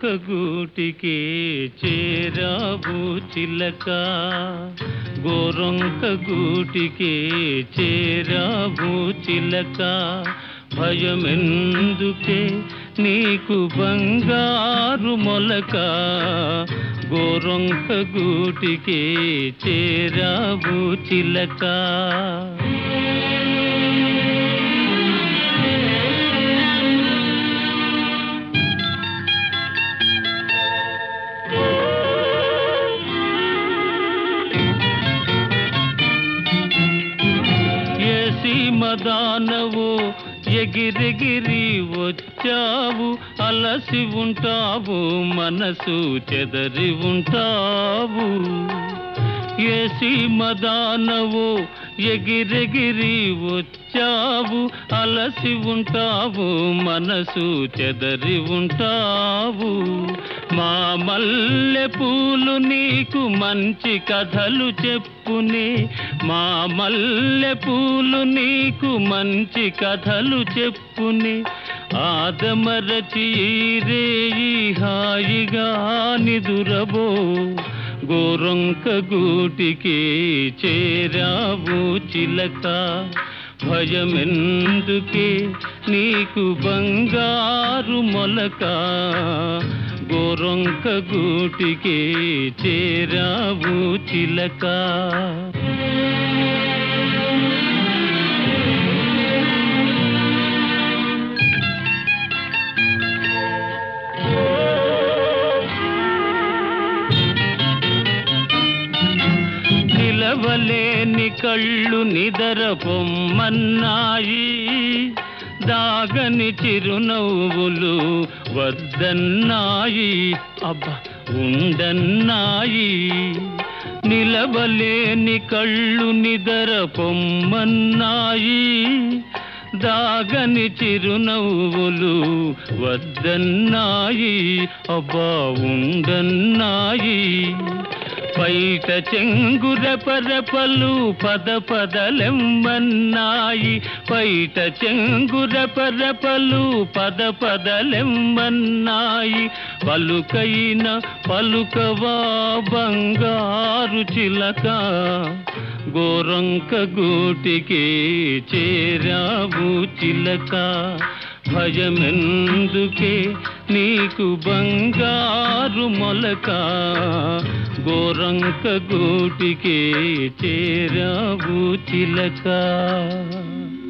గూటికి చేరావు చిలక, గోరొంక గూటికి చేరావు చిలక. భయమెందుకే నీకు బంగారు మొలక, గోరొంక గూటికి చేరావు చిలక. మదానవు ఎగిరెగిరి వచ్చావు, అలసి ఉంటావు, మనసు చెదరి ఉంటావు. ఏసి మదానవు ఎగిరెగిరి వచ్చావు, అలసి ఉంటావు, మనసు చెదరి ఉంటావు. మా మల్లె పూలు నీకు మంచి కథలు చెప్పునే, మా మల్లె పూలు నీకు మంచి కథలు చెప్పునే. ఆదమరచి రేయి హాయిగా నిదురబో, గోరొంక గూటికి చేరావు చిలక. భయమెందుకే నీకు బంగారు మొలక, గోరొంక గూటికి చేరావు చిలక. నిలవలేని కళ్ళు నిదర పొమ్మన్నాయి, దాగని చిరునవ్వులు వద్దన్నాయి, అబ్బా ఉండన్నాయి. నిలవలేని కళ్ళు నిదర పొమ్మన్నాయి, దాగని చిరునవ్వులు వద్దన్నాయి, అబ్బా ఉండన్నాయి. పైట చెంగురపరపలు పద పదలెమ్మన్నాయి, పైట చెంగురపరపలు పద పదలెమ్మన్నాయి. పలుకైన పలుకవా బంగారు చిలక, గోరొంక గూటికి చేరావు చిలక. భయమెందుకే నీకు బంగారు మొలక, గోరొంక గూటికి చేరావు చిలక.